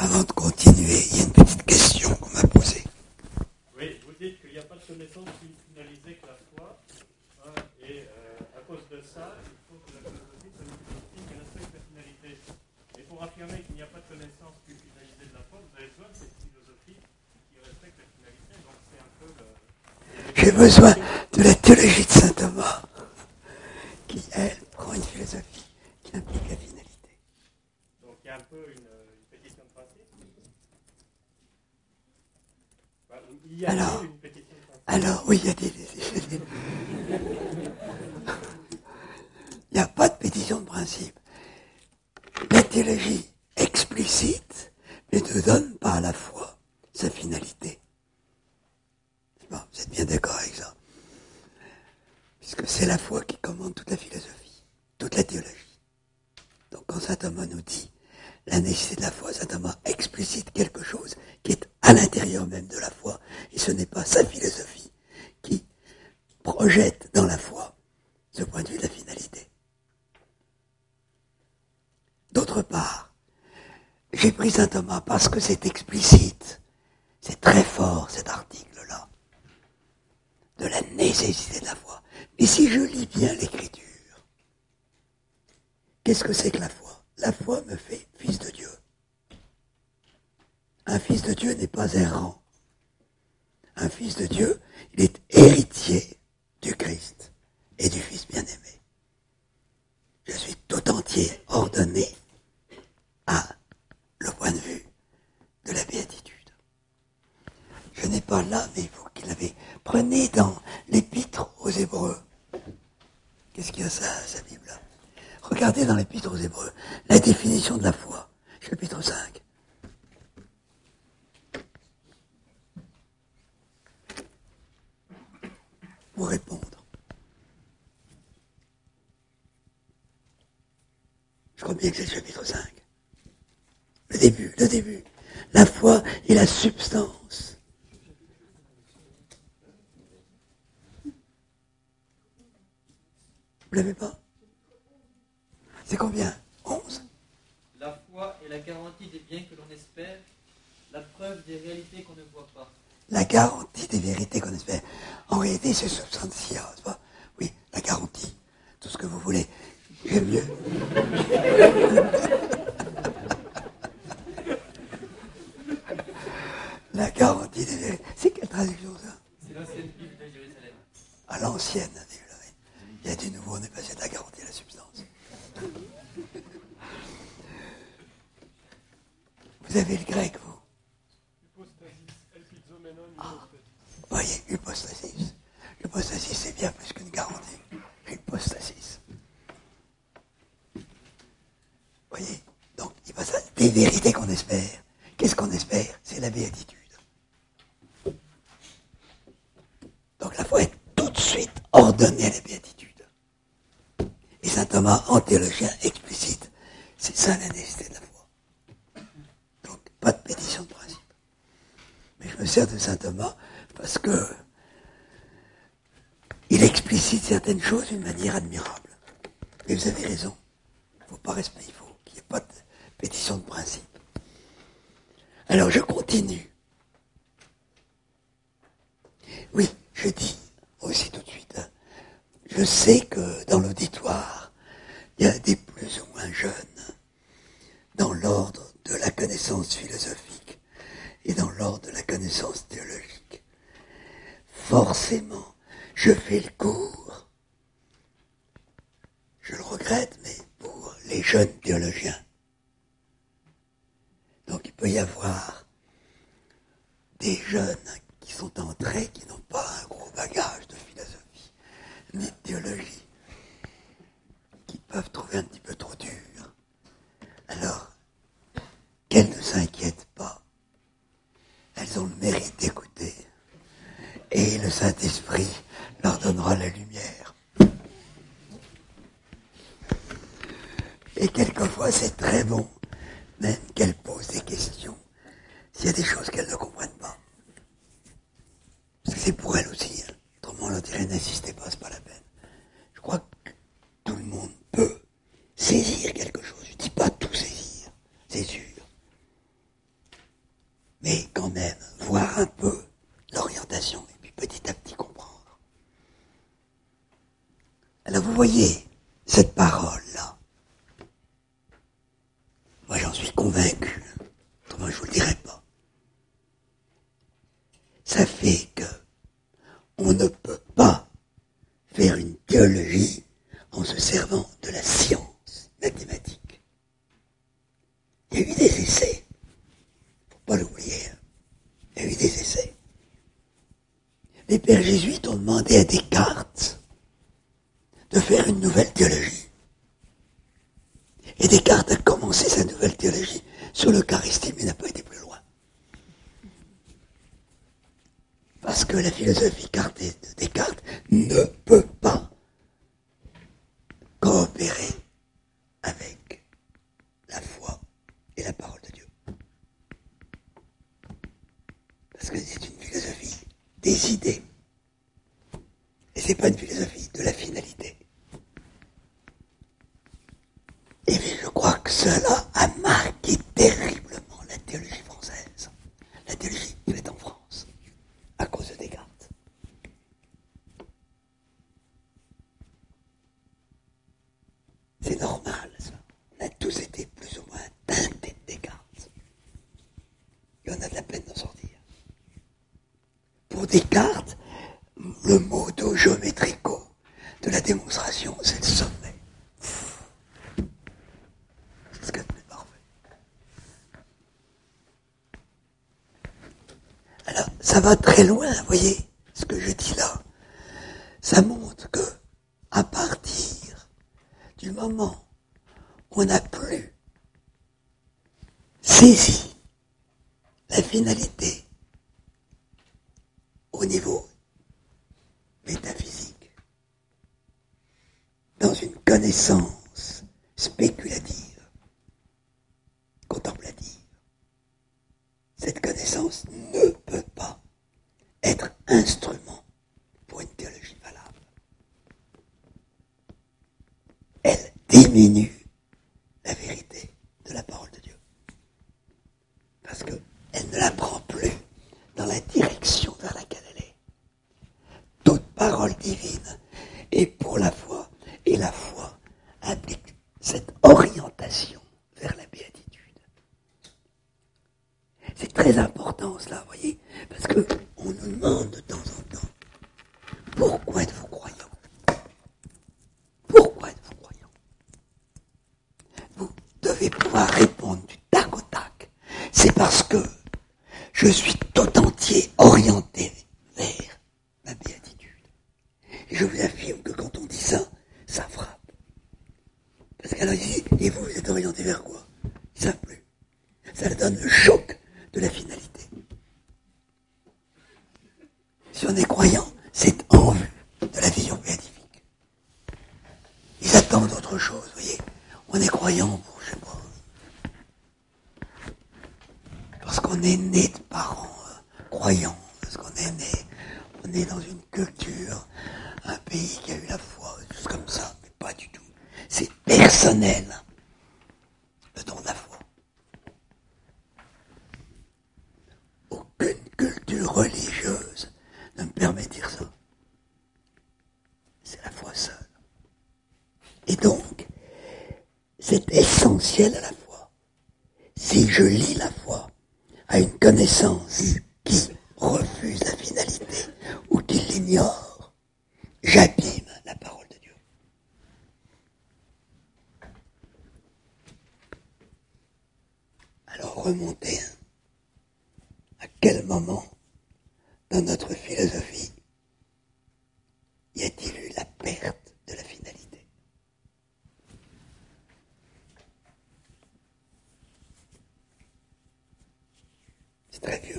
Avant de continuer, il y a une petite question qu'on m'a posée. Oui, vous dites qu'il n'y a pas de connaissance plus finalisée que la foi, hein, et à cause de ça, il faut que la philosophie soit une philosophie qui respecte la finalité. Et pour affirmer qu'il n'y a pas de connaissance plus finalisée de la foi, vous avez besoin de cette philosophie qui respecte la finalité. Donc c'est un peu le... J'ai besoin de la théologie de saint Thomas, qui, elle, prend une philosophie qui implique la finalité. Donc il y a un peu une pétition de principe. Enfin, il y a une pétition de principe. Alors, oui, il y a des... Il n'y a pas de pétition de principe. La théologie explicite ne te donne pas à la fois sa finalité. Bon, vous êtes bien d'accord avec ça. Puisque c'est la foi qui commande toute la philosophie, toute la théologie. Donc quand saint Thomas nous dit la nécessité de la foi, saint Thomas explicite quelque chose qui est à l'intérieur même de la foi, et ce n'est pas sa philosophie qui projette dans la foi ce point de vue de la finalité. D'autre part, j'ai pris saint Thomas parce que c'est explicite, c'est très fort cet article-là, de la nécessité de la foi. Mais si je lis bien l'écriture, qu'est-ce que c'est que la foi? La foi me fait fils de Dieu. Un fils de Dieu n'est pas errant. Un fils de Dieu, il est héritier du Christ et du Fils bien-aimé. Je suis tout entier ordonné à le point de vue de la béatitude. Je n'ai pas là, mais vous qui l'avez. Prenez dans l'épître aux Hébreux. Qu'est-ce qu'il y a ça, sa Bible là? Regardez dans l'épître aux Hébreux, la définition de la foi, chapitre 5. Pour répondre. Je crois bien que c'est le chapitre 5. Le début. La foi est la substance. Vous l'avez pas? C'est combien? 11? La foi est la garantie des biens que l'on espère, la preuve des réalités qu'on ne voit pas. La garantie des vérités qu'on espère. En réalité, c'est substantia, c'est pas? Oui, la garantie. Tout ce que vous voulez. J'aime mieux. La garantie des vérités. C'est quelle traduction, ça? C'est l'ancienne Bible de Jérusalem. À l'ancienne, il y a du nouveau, on est passé de la garantie à la substance. Vous avez le grec, vous? Voyez, hypostasis. L'hypostasis, c'est bien plus qu'une garantie. Hypostasis. Voyez? Donc, il passe à des vérités qu'on espère. Qu'est-ce qu'on espère? C'est la béatitude. Donc, la foi est tout de suite ordonnée à la béatitude. Et saint Thomas, en théologien explicite, c'est ça la nécessité de la foi. Donc, pas de pétition de principe. Mais je me sers de saint Thomas parce que il explicite certaines choses d'une manière admirable. Et vous avez raison. Il faut qu'il n'y ait pas de pétition de principe. Alors, je continue. Oui, je dis aussi tout de suite, hein, je sais que dans l'auditoire, il y a des plus ou moins jeunes dans l'ordre de la connaissance philosophique et dans l'ordre de la connaissance théologique. Forcément, je fais le cours. Je le regrette, mais pour les jeunes théologiens. Donc il peut y avoir des jeunes qui sont entrés, qui n'ont pas un gros bagage de philosophie, ni de théologie, qui peuvent trouver un petit peu trop dur. Alors, qu'elles ne s'inquiètent pas. Elles ont le mérite d'écouter. Et le Saint-Esprit leur donnera la lumière. Et quelquefois, c'est très bon, même qu'elles posent des questions, s'il y a des choses qu'elles ne comprennent pas. Parce que c'est pour elles aussi. Hein. Autrement, on leur dirait, n'insistez pas, c'est pas la peine. Je crois que tout le monde peut saisir quelque chose. Je ne dis pas tout saisir, c'est sûr. Alors vous voyez, cette parole-là, moi j'en suis convaincu, autrement je vous le dirai pas. Ça fait que on ne peut pas faire une théologie en se servant de la science mathématique. Il y a eu des essais, faut pas l'oublier, il y a eu des essais. Les pères jésuites ont demandé à Descartes de faire une nouvelle théologie. Et Descartes a commencé sa nouvelle théologie sur l'Eucharistie, mais n'a pas été plus loin. Parce que la philosophie cartée de Descartes ne peut pas coopérer avec la foi et la parole de Dieu. Parce que c'est une philosophie des idées. Et c'est pas une philosophie de la finalité. Et je crois que cela a marqué terriblement la théologie française, la théologie faite en France, à cause de Descartes. C'est normal, ça. On a tous été plus ou moins teintés de Descartes. Et on a de la peine d'en sortir. Pour Descartes, le modo géométrico de la démonstration, c'est le sommet. C'est ce qu'il y a de plus parfait. Alors, ça va très loin, vous voyez, ce que je dis là. Ça montre que, à partir du moment où on n'a plus saisi la finalité au niveau métaphysique, dans une connaissance spéculative, contemplative, cette connaissance ne peut pas être instrument pour une théologie valable. Elle diminue la vérité de la parole de Dieu. Parce qu'elle ne la prend plus dans la direction vers laquelle elle est. Toute parole divine est pour la foi, et la foi implique cette orientation vers la béatitude. C'est très important cela, vous voyez, parce qu'on nous demande de temps en temps, pourquoi êtes-vous croyant? Pourquoi êtes-vous croyant? Vous devez pouvoir répondre du tac au tac. C'est parce que je suis tout entier orienté vers ma béatitude. Et je vous affirme que quand on dit ça, ça frappe. Parce qu'alors il dit, et vous êtes orienté vers quoi? Ils ne savent plus. Ça leur donne le choc de la finalité. Si on est croyant, c'est en vue de la vision béatifique. Ils attendent autre chose, vous voyez. On est croyant pour, je sais pas, parce qu'on est né de parents croyants, parce qu'on est né, on est dans une culture, un pays qui a eu la foi, des choses comme ça, mais pas du tout. C'est personnel, le don de la foi. Aucune culture religieuse ne me permet de dire ça. C'est la foi seule. Et donc, c'est essentiel à la foi. Si je lis la foi à une connaissance qui refuse la finalité ou qui l'ignore, j'abîme la parole de Dieu. Alors remontez. À quel moment dans notre philosophie y a-t-il eu la perte de la finalité? C'est très vieux.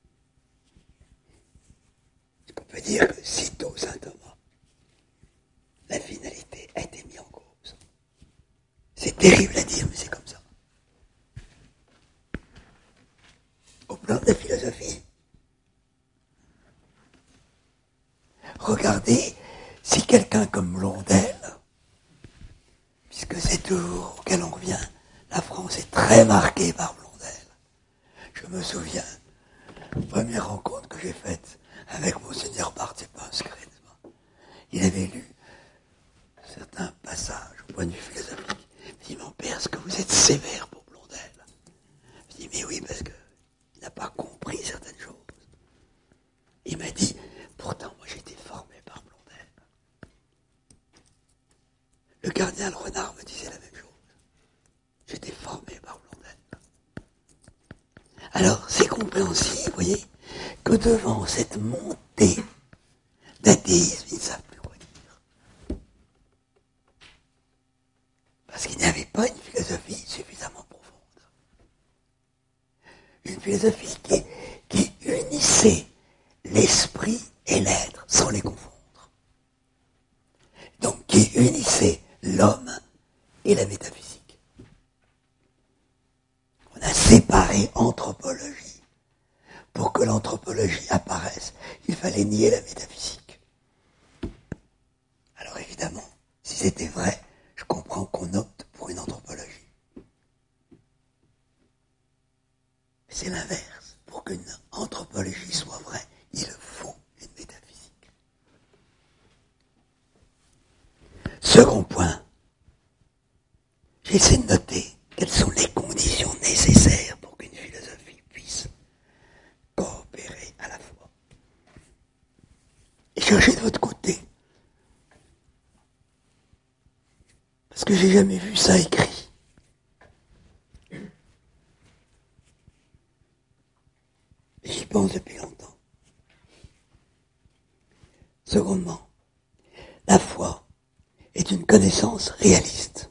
Est-ce qu'on peut dire que sitôt saint Thomas, la finalité a été mise en cause? C'est terrible à dire, mais c'est comme ça. Au plan de la philosophie, regardez si quelqu'un comme Blondel, puisque c'est toujours auquel on revient, la France est très marquée par Blondel. Je me souviens, la première rencontre que j'ai faite avec Monseigneur Barthes, c'est pas un secret, il avait lu point de vue philosophique. Je dis, mon père, est-ce que vous êtes sévère pour Blondel? Je dis, mais oui, parce qu'il n'a pas compris certaines choses. Il m'a dit, pourtant, moi j'ai été formé par Blondel. Le cardinal Renard me disait la même chose. J'étais formé par Blondel. Alors, c'est compréhensible, vous voyez, que devant cette montée d'athéisme, ils ne savent plus quoi dire. Parce qu'il n'y avait pas une philosophie suffisamment profonde. Une philosophie qui unissait l'esprit et l'être sans les confondre. Donc, qui unissait l'homme et la métaphysique. On a séparé anthropologie. Pour que l'anthropologie apparaisse, il fallait nier la métaphysique. Alors évidemment, si c'était vrai, je comprends qu'on opte pour une anthropologie. Mais c'est l'inverse. Pour qu'une anthropologie soit vraie, il faut une métaphysique. Second point, j'essaie de noter quelles sont les conditions nécessaires pour qu'une philosophie puisse coopérer à la fois. Et cherchez de votre côté. Parce que j'ai jamais vu ça écrit. Et j'y pense depuis longtemps. Secondement, la foi est une connaissance réaliste.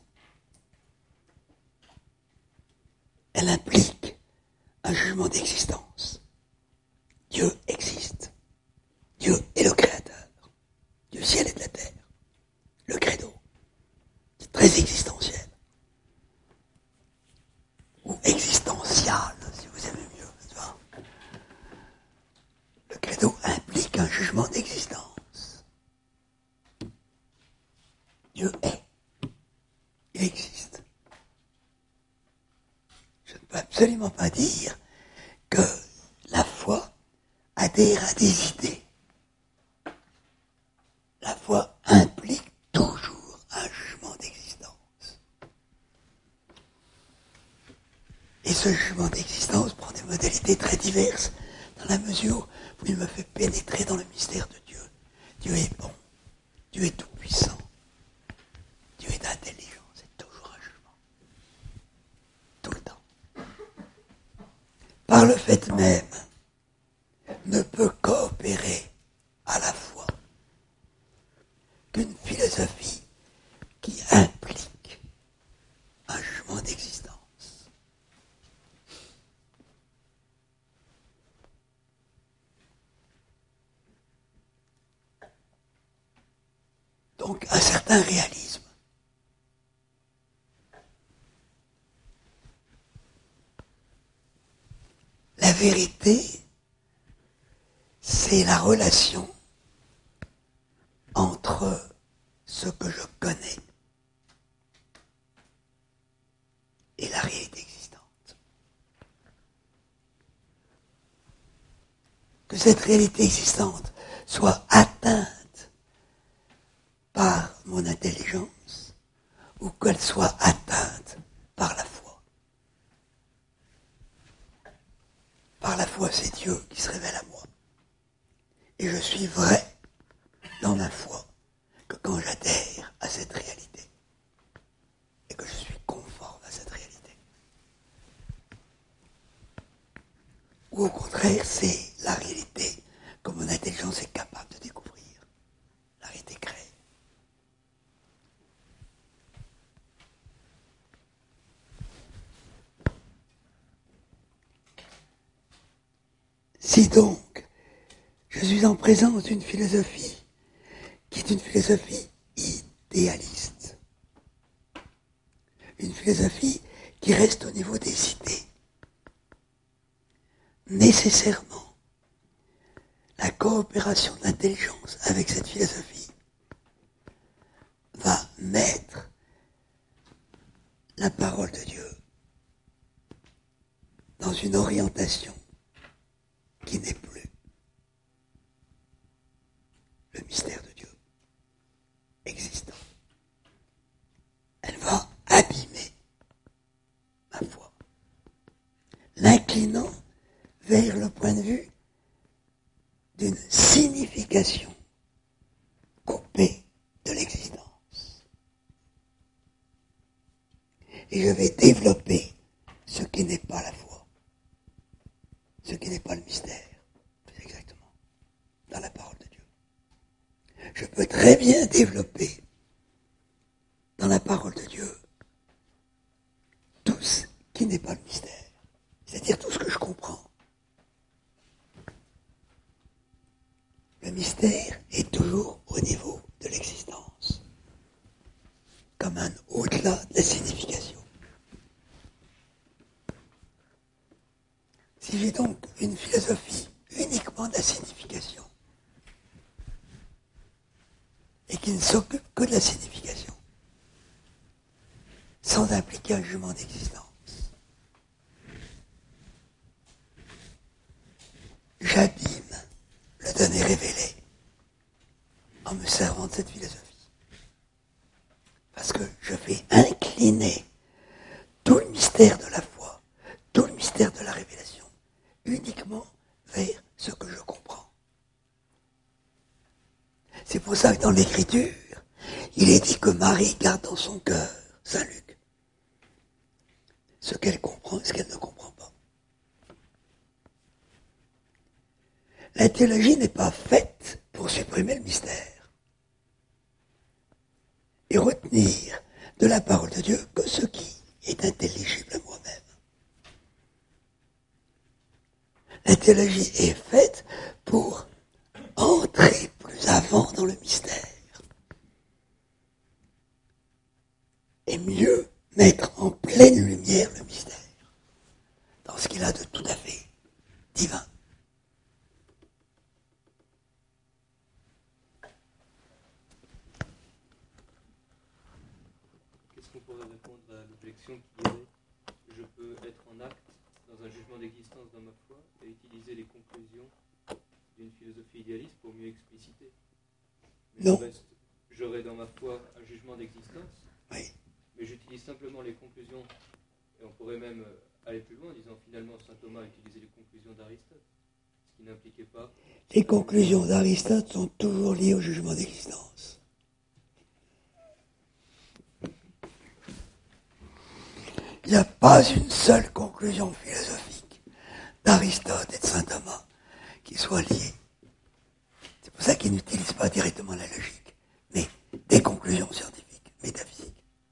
Elle implique un jugement d'existence. Dieu existe. Dieu est le créateur du ciel et de la terre. Le credo. C'est très existentiel. Ou existential, si vous aimez mieux. Tu vois. Le credo implique un jugement d'existence. Dieu est. Il existe. Je ne peux absolument pas dire que la foi adhère à des idées. La foi implique toujours un jugement d'existence. Et ce jugement d'existence prend des modalités très diverses, dans la mesure où il me fait pénétrer dans le mystère de Dieu. Dieu est bon, Dieu est tout-puissant, Dieu est intelligent, c'est toujours un jugement. Tout le temps. Par le fait même, ne peut coopérer à la fois qu'une philosophie qui implique un jugement d'existence. Donc un certain réalisme. La vérité, c'est la relation entre ce que je connais et la réalité existante. Que cette réalité existante soit atteinte par mon intelligence ou qu'elle soit atteinte par la foi. Par la foi, c'est Dieu qui se révèle à moi. Et je suis vrai dans ma foi que quand j'adhère à cette réalité et que je suis conforme à cette réalité. Ou au contraire, c'est la réalité que mon intelligence est capable de découvrir. La réalité créée. Si donc, je suis en présence d'une philosophie qui est une philosophie idéaliste, une philosophie qui reste au niveau des idées, nécessairement, la coopération d'intelligence avec cette philosophie va mettre la parole de Dieu dans une orientation qui n'est plus le mystère de Dieu existant. vers le point de vue d'une signification coupée de l'existence. Et je vais développer ce qui n'est pas la foi, ce qui n'est pas le mystère, plus exactement, dans la parole de Dieu. Je peux très bien développer dans la parole de Dieu tout ce qui n'est pas le mystère, c'est-à-dire tout ce que je comprends. Le mystère est toujours au niveau de l'existence, comme un au-delà de la signification. Si j'ai donc une philosophie uniquement de la signification, et qui ne s'occupe que de la signification, sans impliquer un jugement d'existence, j'abîme le donné révélé en me servant de cette philosophie. Parce que je fais incliner tout le mystère de la foi, tout le mystère de la révélation, uniquement vers ce que je comprends. C'est pour ça que dans l'Écriture, il est dit que Marie garde dans son cœur, Saint Luc, ce qu'elle comprend et ce qu'elle ne comprend pas. La théologie n'est pas faite pour supprimer le mystère et retenir de la parole de Dieu que ce qui est intelligible à moi-même. La théologie est faite pour entrer plus avant dans le mystère et mieux mettre en pleine lumière le mystère dans ce qu'il a de tout à fait divin. Qu'est-ce qu'on pourrait répondre à l'objection qui dirait je peux être en acte dans un jugement d'existence dans ma foi et utiliser les conclusions d'une philosophie idéaliste pour mieux expliciter. Mais non. J'aurai dans ma foi un jugement d'existence, oui. Mais j'utilise simplement les conclusions, et on pourrait même aller plus loin en disant finalement saint Thomas a utilisé les conclusions d'Aristote, ce qui n'impliquait pas... Les conclusions d'Aristote sont toujours liées au jugement d'existence. Il n'y a pas une seule conclusion philosophique d'Aristote et de saint Thomas qui soit liée. C'est pour ça qu'ils n'utilisent pas directement la logique, mais des conclusions scientifiques, métaphysiques.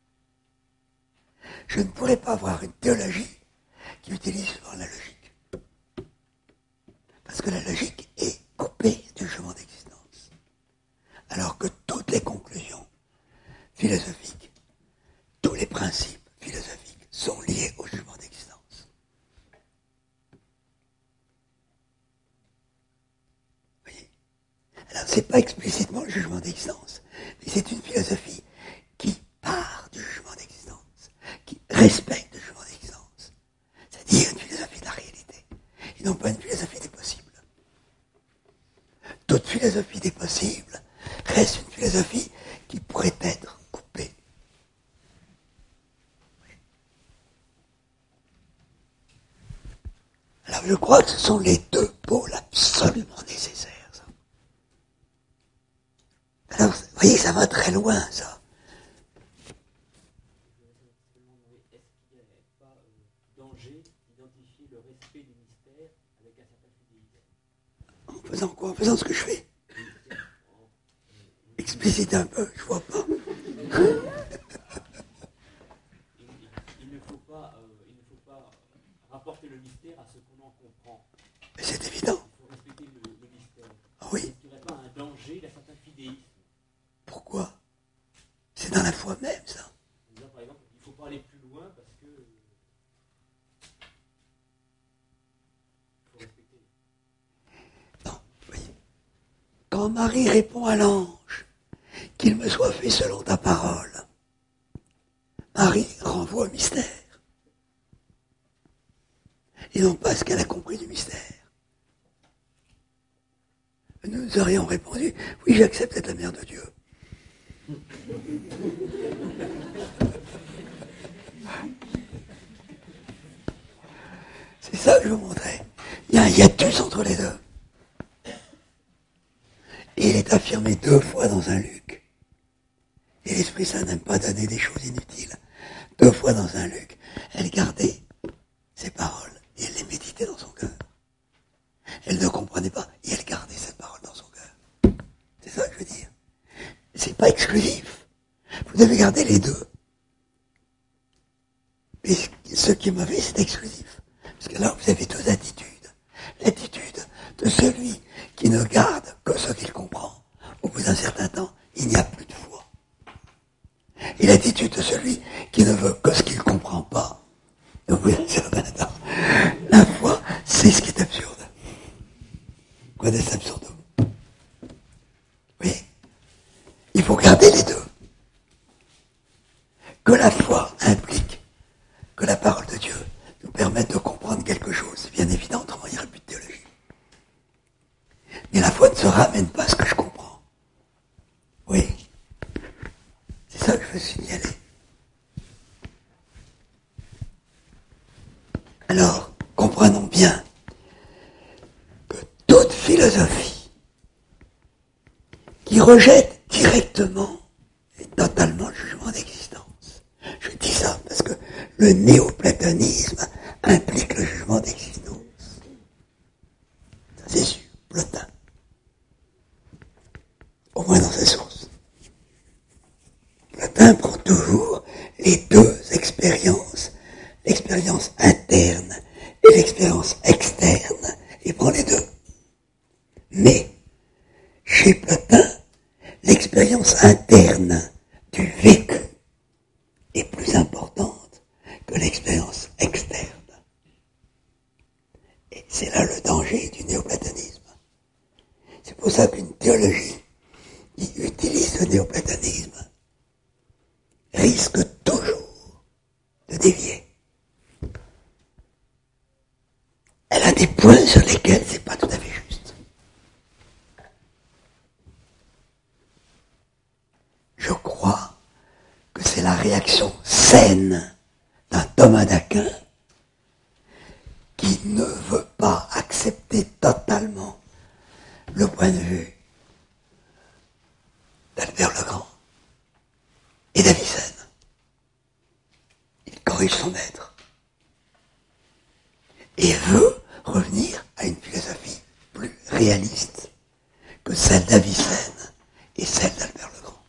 Je ne pourrais pas avoir une théologie qui utilise souvent la logique. Parce que la logique est coupée du jugement d'existence. Alors que toutes les conclusions philosophiques, tous les principes philosophiques sont liés au jugement d'existence. Vous voyez ? Alors c'est pas explicitement le jugement d'existence, mais c'est une philosophie qui part du jugement d'existence, qui respecte le jugement d'existence. C'est-à-dire une philosophie de la réalité, et non pas une philosophie des possibles. Toute philosophie des possibles reste une philosophie qui pourrait être coupée. Alors je crois que ce sont les deux pôles absolument nécessaires. Ça. Alors, vous voyez, ça va très loin, ça. Est-ce qu'il n'y a pas danger d'identifier le respect du mystère avec un certain fidélisme? En faisant quoi? En faisant ce que je fais. Explicite un peu, je vois pas. Il ne faut pas rapporter le mystère à ce qu'on en comprend. Mais c'est évident. Il faut respecter le mystère. Ah oui. Est-ce qu'il n'y aurait pas un danger d'un certain fidéisme? Pourquoi? C'est dans la foi même, ça. Par exemple, il ne faut pas aller plus loin parce que il faut respecter. Non, oui. Quand Marie répond à l'ange, qu'il me soit fait selon ta parole, Marie renvoie au mystère. Et non pas ce qu'elle a compris du mystère. Nous aurions répondu, oui, j'accepte d'être la mère de Dieu. C'est ça que je vous montrais. Il Il y a un hiatus entre les deux. Et il est affirmé 2 fois dans un Luc. Et l'Esprit Saint n'aime pas donner des choses inutiles. 2 fois dans un Luc, elle gardait ses paroles et elle les méditait dans son cœur. Elle ne comprenait pas et elle gardait cette parole dans son cœur. C'est ça que je veux dire. C'est pas exclusif. Vous devez garder les deux. Mais ce qui est mauvais, c'est exclusif. Parce que là, vous avez 2 attitudes. L'attitude de celui qui ne garde que ce qu'il comprend. Au bout d'un certain temps, il n'y a plus de foi. Et l'attitude de celui qui ne veut que ce qu'il ne comprend pas. Au bout d'un certain temps, la foi, c'est ce qui est absurde. Quoi d'être absurde? Oui. Il faut garder les deux. Que la foi implique que la parole de Dieu nous permette de comprendre quelque chose. C'est bien évident, autrement il n'y aurait plus de théologie. Mais la foi ne se ramène pas à ce que je comprends. Oui. C'est ça que je veux signaler. Alors, comprenons bien que toute philosophie qui rejette directement et totalement le jugement d'existence. Je dis ça parce que le néoplatonisme implique le jugement d'existence. Ça c'est sûr, Plotin. Au moins dans sa source. Plotin prend toujours les 2 expériences, l'expérience interne et l'expérience externe, et prend les 2. Mais, chez Plotin, l'expérience interne du vécu est plus importante que l'expérience externe. Et c'est là le danger du néoplatonisme. C'est pour ça qu'une théologie qui utilise le néoplatonisme risque toujours de dévier. Elle a des points sur lesquels c'est pas tout à fait juste. Je crois que c'est la réaction saine d'un Thomas d'Aquin qui ne veut pas accepter totalement le point de vue d'Albert le Grand et d'Avicenne. Il corrige son maître et veut revenir à une philosophie plus réaliste que celle d'Avicenne et celle d'Albert le Grand.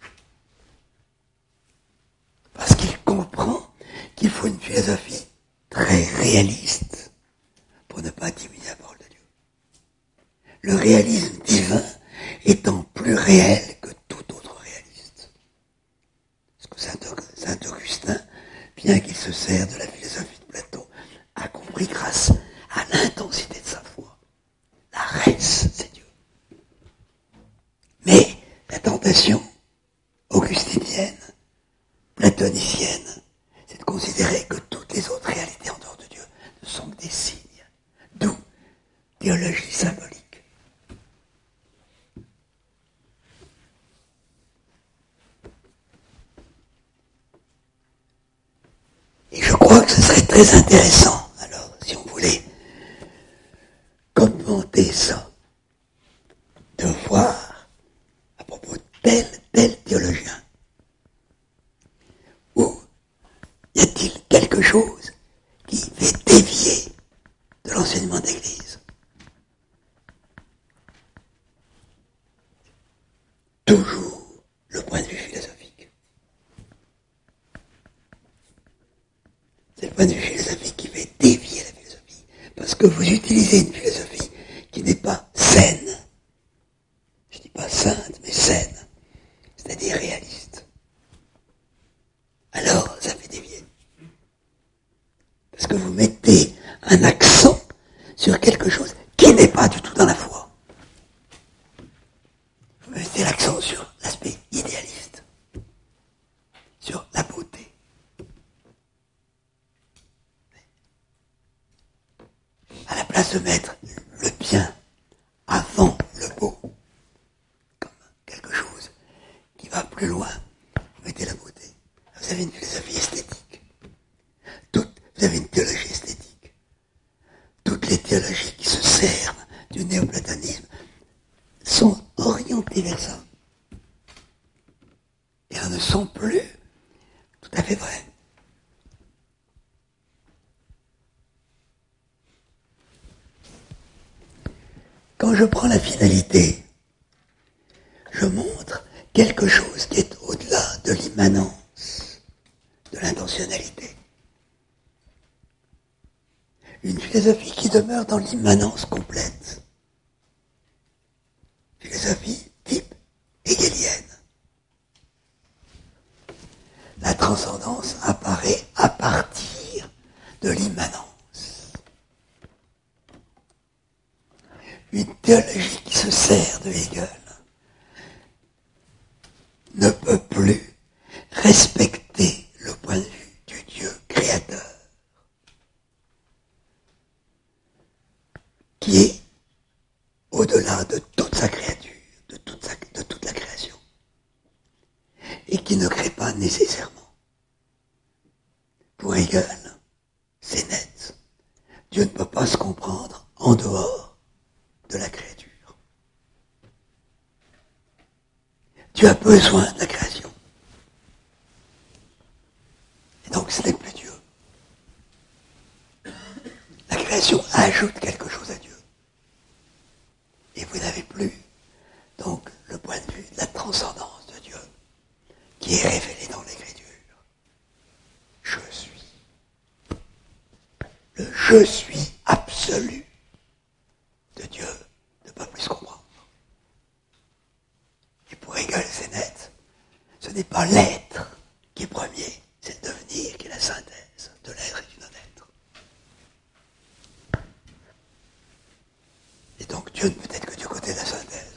Parce qu'il comprend qu'il faut une philosophie très réaliste pour ne pas diminuer la parole de Dieu. Le réalisme divin étant plus réel que tout autre réaliste. Parce que Saint Augustin, bien qu'il se sert de la philosophie de Platon, a compris grâce à l'intensité de sa foi. La res, c'est Dieu. Mais la tentation augustinienne, platonicienne, c'est de considérer que toutes les autres réalités en dehors de Dieu ne sont que des signes. D'où théologie symbolique. Et je crois que ce serait très intéressant, alors, si on voulait commenter ça, de voir à propos de tel théologien, où y a-t-il quelque chose qui fait dévier de l'enseignement d'Église? Toujours le point de vue philosophique. C'est le point de vue philosophique qui fait dévier la philosophie. Parce que vous utilisez une philosophie qui n'est pas saine. Je dis pas sainte, mais saine. C'est-à-dire réaliste. Alors, ça fait dévier. Parce que vous mettez un accent sur quelque chose qui n'est pas du tout dans la foi. Vous mettez l'accent sur l'aspect idéaliste. Sur la beauté. À la place de mettre le bien avant le beau, comme quelque chose qui va plus loin, vous mettez la beauté. Vous avez une philosophie esthétique. Vous avez une théologie esthétique. Toutes les théologies ne sont plus tout à fait vraies. Quand je prends la finalité, je montre quelque chose qui est au-delà de l'immanence, de l'intentionnalité. Une philosophie qui demeure dans l'immanence complète. Philosophie type hegelienne. La transcendance apparaît à partir de l'immanence. Une théologie qui se sert de Hegel ne peut plus respecter le point de vue du Dieu créateur, qui est au-delà de toute sa créature, de toute la création, et qui ne crée pas nécessairement. Pour Hegel, c'est net. Dieu ne peut pas se comprendre en dehors de la créature. Dieu a besoin de la création. Et donc ce n'est plus Dieu. La création ajoute quelque chose à Dieu. Et vous n'avez plus, donc, le point de vue de la transcendance de Dieu, qui est révélé dans l'Écriture. Je suis. Le je suis absolu de Dieu ne peut plus se comprendre. Et pour Hegel, c'est net. Ce n'est pas l'être qui est premier, c'est le devenir qui est la synthèse de l'être et du non-être. Et donc Dieu ne peut être que du côté de la synthèse.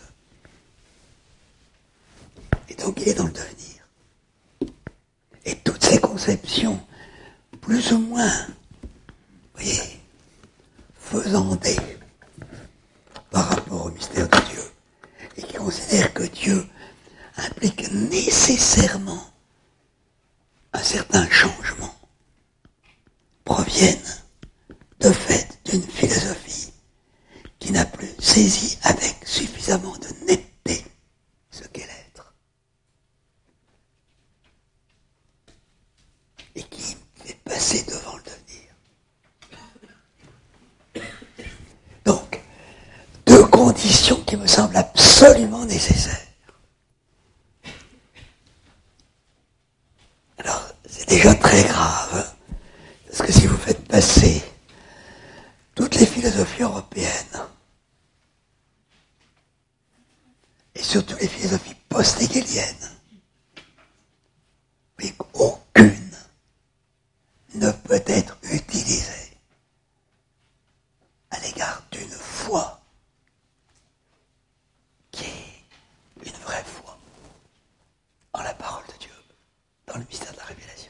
Et donc il est dans le devenir. Et toutes ces conceptions, plus ou moins, vous voyez, faisandées par rapport au mystère de Dieu, et qui considèrent que Dieu implique nécessairement un certain changement, proviennent de fait d'une philosophie qui n'a plus saisi avec suffisamment de netteté ce qu'est l'être. Et qui est passé devant le devenir. Donc, deux conditions qui me semblent absolument nécessaires. Alors, c'est déjà très grave, parce que si vous faites passer toutes les philosophies européennes, et surtout les philosophies post-hegeliennes, mais aucune ne peut être utilisée à l'égard d'une foi qui est une vraie foi en la parole de Dieu, dans le mystère de la révélation.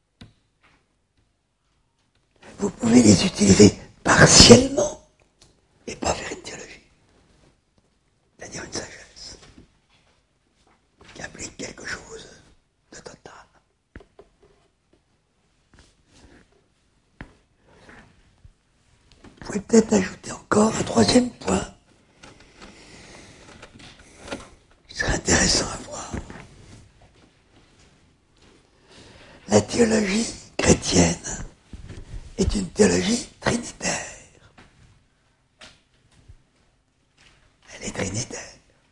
Vous pouvez les utiliser partiellement et pas faire une théologie, c'est-à-dire une sagesse qui implique quelque chose de total. Vous pouvez peut-être ajouter encore un troisième point qui serait intéressant à voir. La théologie chrétienne est une théologie trinitaire. Elle est trinitaire.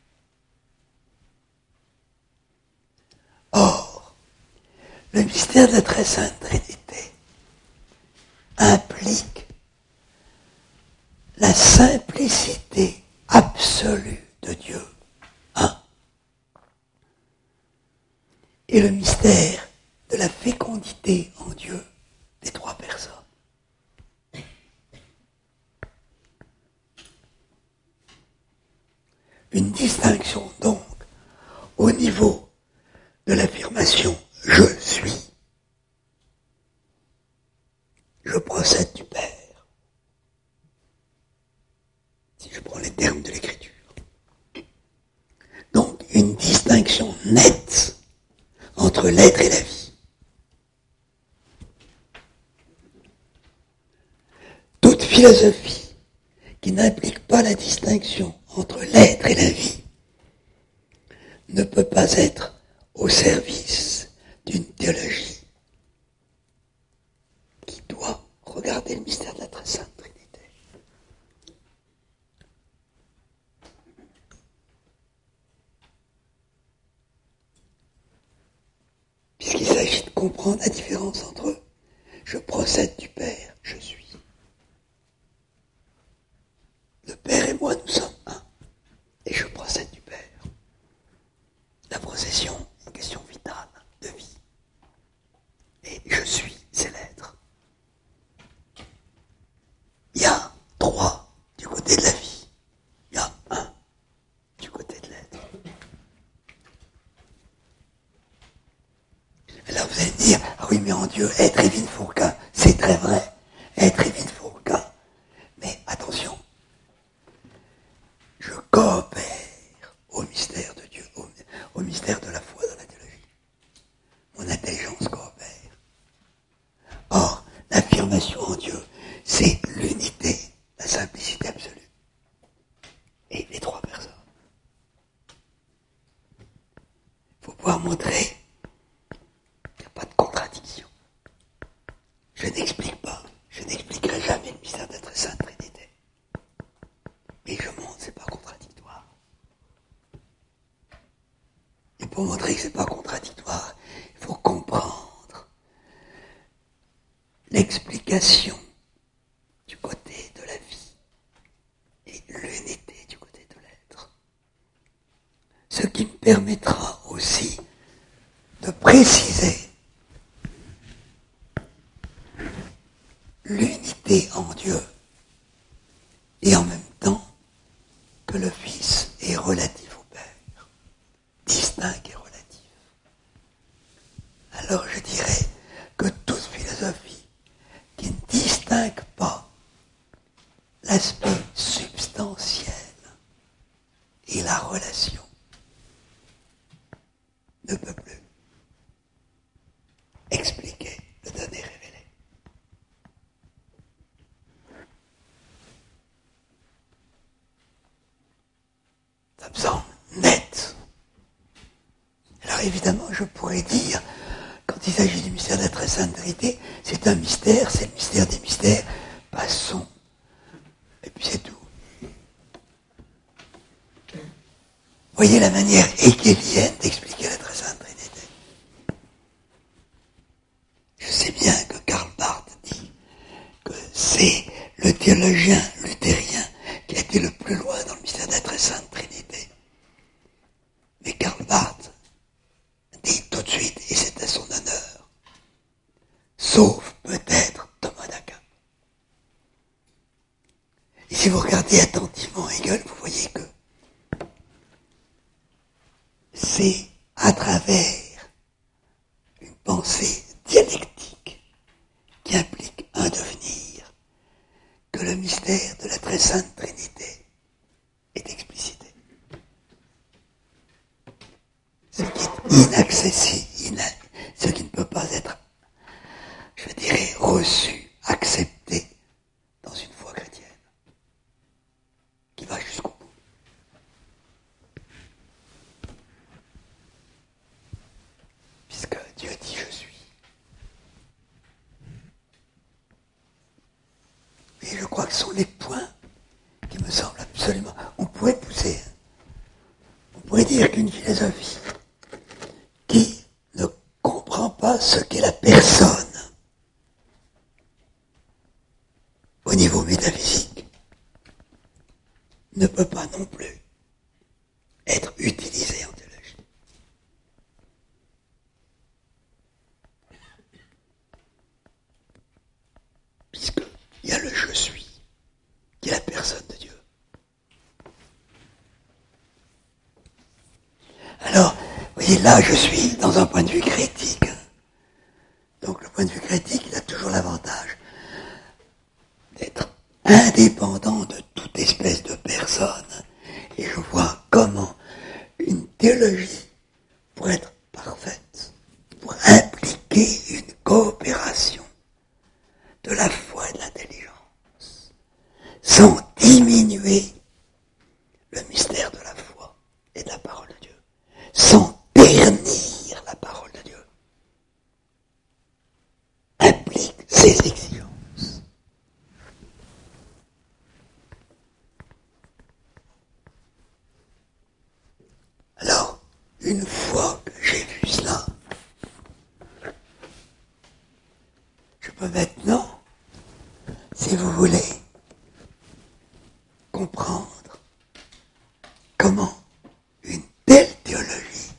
Or, le mystère de la très sainte Trinité implique la simplicité absolue de Dieu, et le mystère de la fécondité en Dieu des trois personnes. Une distinction donc au niveau de l'affirmation « je suis ». Je procède du Père. Si je prends les termes de l'Écriture. Donc, une distinction nette entre l'être et la vie. Toute philosophie qui n'implique pas la distinction entre l'être et la vie ne peut pas être au service d'une théologie qui doit regarder le mystère de la très sainte Trinité. Puisqu'il s'agit de comprendre la différence entre eux. Je procède du Père, je suis. Le Père et moi, nous sommes un. Et je procède du Père. La procession est une question vitale de vie. Et je suis, c'est l'être. Il y a 3 du côté de la vie. Il y a 1 du côté de l'être. Alors vous allez me dire, ah oui, mais en Dieu, être et vie ne font qu'un. C'est très vrai. Être et vie ne font qu'un. Mais attention, je coopère au mystère de Dieu, au mystère de la foi dans la théologie. Mon intelligence coopère. Or, l'affirmation en Dieu, c'est l'unité, la simplicité absolue. Et les 3 personnes. Il faut pouvoir montrer qu'il n'y a pas de contradiction. Je n'explique pas, je n'expliquerai jamais le mystère de la très sainte Trinité. Mais je montre que ce n'est pas contradictoire. Et pour montrer que ce n'est pas contradictoire, il faut comprendre l'explication du côté de la vie et l'unité du côté de l'être. Ce qui me permettra aussi de préciser l'unité en Dieu et en même temps que le Fils est relatif au Père, distinct et relatif. Alors je dirais que toute philosophie qui ne distingue pas l'aspect substantiel et la relation ne peut plus expliquer le donné révélé. Ça me semble net. Alors évidemment, je pourrais dire, quand il s'agit du mystère de la très sainte Trinité, c'est un mystère, c'est le mystère des mystères, passons. Et puis c'est tout. Voyez la manière hegelienne d'expliquer la très sainte Trinité. Je sais bien que Karl Barth dit que c'est le théologien luthérien qui a été le plus loin dans le mystère de la très sainte Trinité. Mais Karl Barth dit tout de suite, et c'est à son honneur, sauf peut-être Thomas d'Aquin. Et si vous regardez attentivement Hegel, vous voyez que c'est à travers une pensée dialectique qui implique un devenir que le mystère de la très sainte Trinité est explicité. Ce qui est inaccessible, ce qui ne peut pas être, je dirais, reçu, accepté dans une foi chrétienne, qui va jusqu'au bout. Puisque Dieu dit je suis. Et je crois que ce sont les points qui me semblent absolument... On pourrait pousser, on pourrait dire qu'une philosophie qui ne comprend pas ce qu'est la personne au niveau métaphysique ne peut pas non plus être utilisée en théologie. Puisqu'il y a le je suis, qui est la personne de Dieu. Alors, vous voyez, là, je suis dans un point de vue critique. Donc, le point de vue critique, il a toujours l'avantage d'être indépendant de toute espèce de personne. Et je vois comment une théologie, pour être parfaite, pour impliquer une coopération de la foi et de l'intelligence, sans diminuer le mystère de la foi et de la parole de Dieu, sans ternir peux maintenant, si vous voulez, comprendre comment une telle théologie,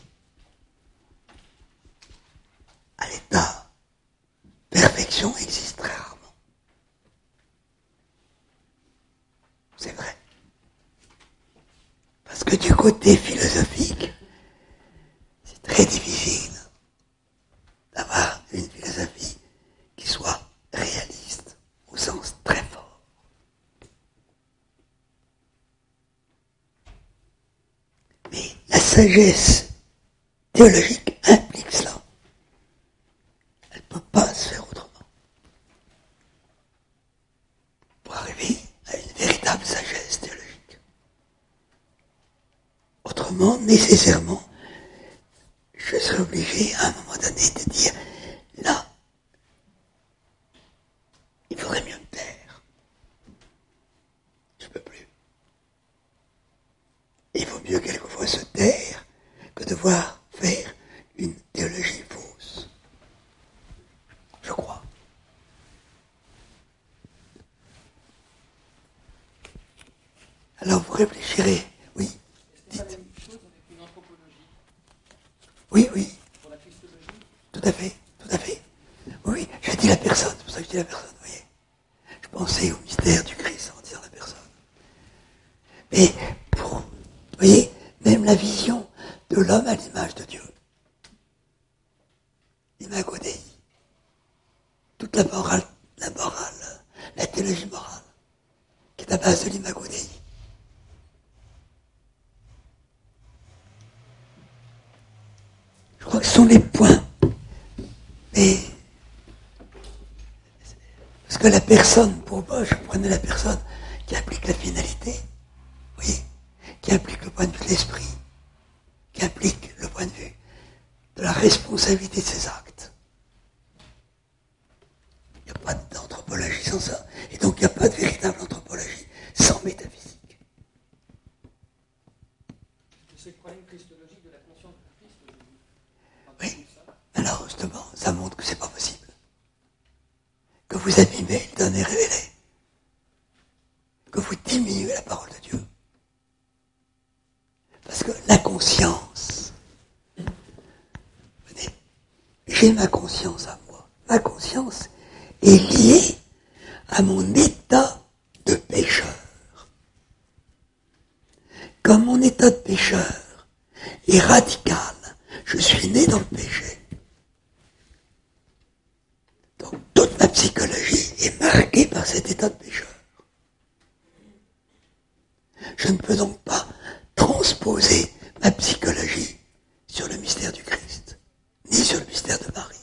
à l'état perfection, existe très rarement. C'est vrai. Parce que du côté philosophique, c'est très difficile d'avoir une philosophie qui soit réaliste, au sens très fort. Mais la sagesse théologique implique cela. Elle ne peut pas se faire autrement. Pour arriver à une véritable sagesse théologique. Autrement, nécessairement, je serai obligé à un moment donné de dire, là, il faudrait mieux me taire. Je ne peux plus. Il vaut mieux quelquefois se taire que devoir faire une théologie fausse. Je crois. Alors vous réfléchirez, oui. Est-ce que c'est pas la même chose avec une anthropologie? Oui, oui, Pour la christologie? tout à fait, tout à fait. Oui, j'ai dit la personne, c'est pour ça que je dis la personne, vous voyez. Je pensais au mystère du Christ en disant la personne. Mais vous voyez, même la vision de l'homme à l'image de Dieu. L'imago Dei. Toute la morale, la théologie morale, qui est à base de l'imago Dei. Je crois que ce sont les points. Mais parce que la personne, pour moi, je prenais la personne qui implique la finalité, vous voyez, qui implique le point de vue de l'esprit, qui implique le point de vue de la responsabilité de ses actes. Il n'y a pas d'anthropologie sans ça. Et donc il n'y a pas de véritable anthropologie sans métaphysique. C'est le problème christologique de la conscience du Christ aujourd'hui. Oui. Alors justement, ça montre que c'est pas possible. Que vous abîmez le donné révélé. Que vous diminuez la parole de Dieu. Parce que la conscience, j'ai ma conscience à moi. Ma conscience est liée à mon état de pécheur. Comme mon état de pécheur est radical, je suis né dans le péché. Donc toute ma psychologie est marquée par cet état de pécheur. Je ne peux donc pas transposer ma psychologie sur le mystère du Christ, ni sur le mystère de Marie.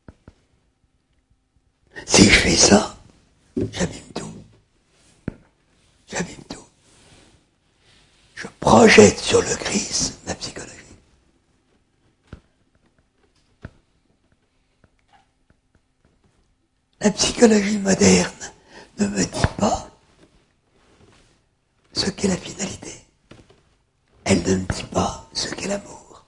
Si je fais ça, j'abîme tout. J'abîme tout. Je projette sur le Christ ma psychologie. La psychologie moderne ne me dit pas ce qu'est la finalité. Elle ne me dit pas ce qu'est l'amour.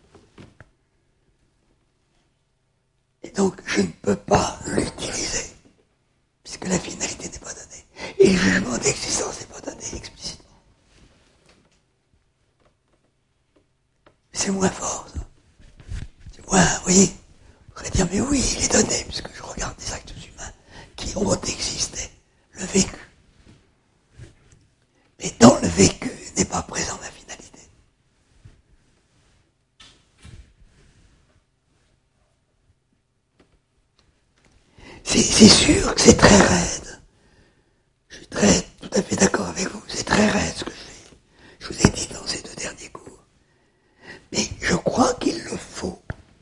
Et donc, je ne peux pas l'utiliser, puisque la finalité n'est pas donnée. Et le jugement d'existence n'est pas donné explicitement. C'est moins fort, ça. C'est moins, vous voyez, on pourrait dire, mais oui, il est donné, puisque je regarde des actes humains qui ont existé, le vécu. Mais dans le vécu n'est pas présent la finalité. C'est sûr que c'est très raide. Je suis tout à fait d'accord avec vous. C'est très raide ce que je fais. Je vous ai dit dans ces 2 derniers cours. Mais je crois qu'il le faut.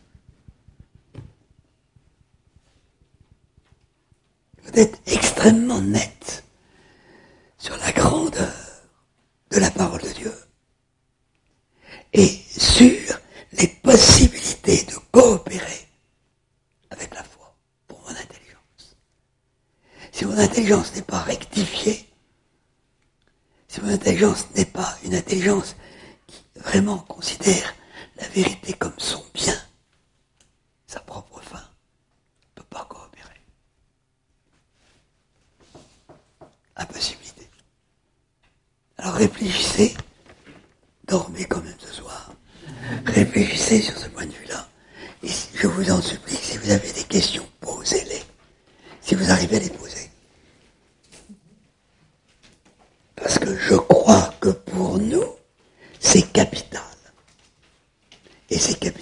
Il faut être extrêmement net sur la grandeur de la parole de Dieu et sur les possibilités de coopérer avec la foi pour mon intelligence. Si mon intelligence n'est pas rectifiée, si mon intelligence n'est pas une intelligence qui vraiment considère la vérité comme son bien, sa propre fin, ne peut pas coopérer. impossibilité. Alors réfléchissez, dormez quand même ce soir, réfléchissez sur ce point de vue-là, et je vous en supplie, si vous avez des questions, posez-les, si vous arrivez à les poser. Parce que je crois que pour nous, c'est capital. Et c'est capital.